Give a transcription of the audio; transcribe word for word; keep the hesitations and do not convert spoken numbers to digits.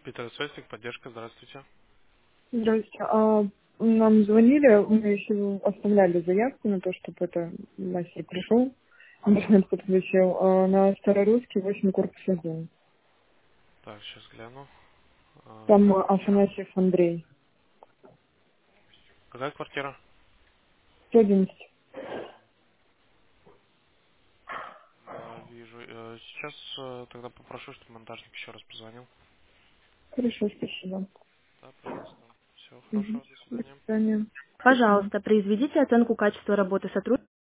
Питер Свестик, поддержка, здравствуйте. Здравствуйте. А, нам звонили, мы еще оставляли заявку на то, чтобы это мастер пришел, интернет подключил, а, на Старорусский восемь корпус один. Так, сейчас гляну. А, Там какая а, квартира? Афанасьев Андрей. Какая квартира? сто одиннадцать. Да, вижу. Э, Сейчас э, тогда попрошу, чтобы монтажник еще раз позвонил. Хорошо, спасибо. Да, пожалуйста. Всего Мгм. хорошего, до До свидания. свидания. Спасибо. Пожалуйста, произведите оценку качества работы сотрудника.